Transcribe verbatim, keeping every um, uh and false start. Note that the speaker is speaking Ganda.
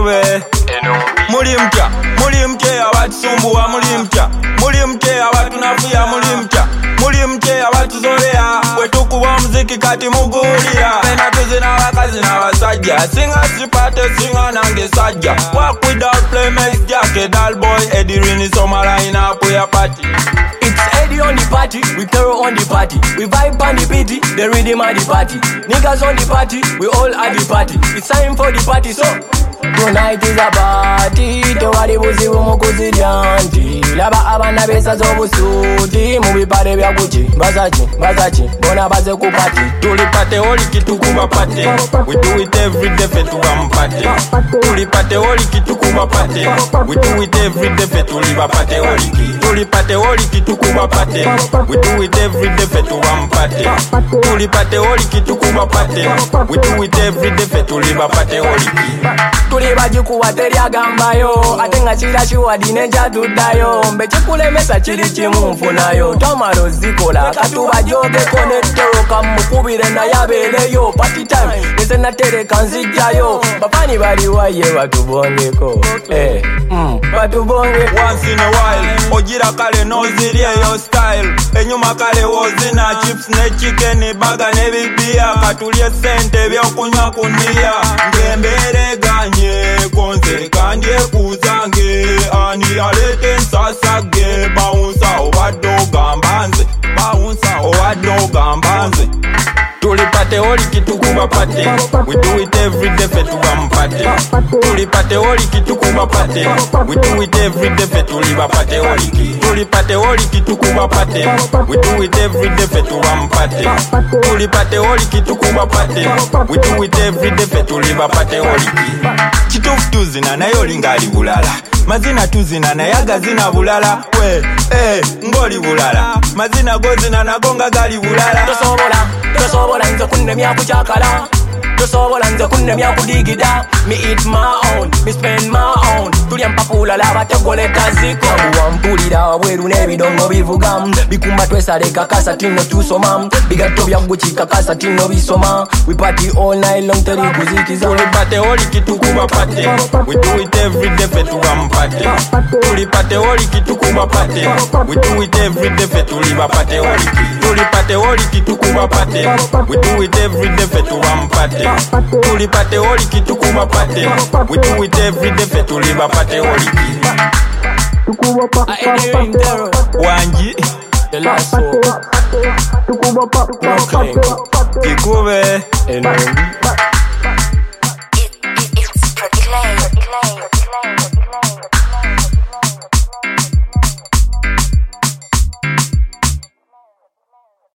Kikube Muli mpya, muli mpya abatusumbuwa muli mpya. Muli mpya abatunafuya muli mpya. Muli mpya abatuzolea wetukuba muziki kati mugulia. Pena tuzina bakazi n'abasajja singa sipate singa nange sajja. Walk without play makes Jack a dull boy. Eddie Rini summer line up we a party. It's Eddie on the party, we throw on the party. We vibe on the beat, the rhythm of the party. Niggas on the party, we all at the party. It's time for the party, so tonight is a party. Tewali buzibu mukuziryanti. Laba abana besa zobusuti. Mubipale bya Gucci, Versace, Versace. Bona baze ku party. Tulipate oli kitukuba party. We do it every day fetuba mpate. Tulipate oli kitukuba party. We do it every day fetuliba pate oli ki. Tulipate oli kitukuba party. We do it every day fetuba mpate. Tulipate oli kitukuba party. We do it every day fetuliba pate oli ki. Tuli bajikuwa teryagambayo ate nga kira kiwadi nenjatuddayo mbe kikulemesa kiri kimu nfunayo tomalo zikola katuba jogeko netteroka mukubire naye abeereyo party time nze natereka nzijjayo bafani baliwaye batubongeko eh, mm, batubonge. Once in a while ogira kale noziryeyo style enyuma kale wozina chips ne chicken baga ne bibia katulye sente byokunywa kunia ngembere ganye konze kandye kuzange ani alete nsasage baunsa obaddo gambanze baunsa obaddo gambanze. Tulipate oli kitukuba party. We do it every day fetuba mpate. Tulipate oli kitukuba party. We do it every day fetuliba pate oli ki. Tulipate oli kitukuba party. We do it every day fetuba mpate. Tulipate oli kitukuba party. We do it every day fetuliba pate oli ki. Kitufu tuzina naye olingali bulala. Mazina tuzina naye agazina bulala. We, eh, ngoli bulala. Mazina gozina nagonga gali bulala. Tosobola, tosobola nze kunnemya kukyakala. Tosobola nze kunnemya kudigida. Me eat my own, me spend my own. Tulya mpapula laba tegoleka ziko. Wampulira wabweru n'ebidongo bivuga. Bikumba twesale kakasa tino tusoma. Bigatto bya Gucci kakasa tino bisoma. We party all night long teri kuzikiza. Tulipate oli kitukuba party. We do it every day fetuba mpate. Tulipate oli kitukuba party. We do it every day fetuliba pate oli ki. Tulipate oli kitukuba party. We do it every day fetuba mpate. Tulipate oli kitukuba party. We do it every day fetuliba pate oli ki. Wanji the last soul. Kikube Enobi.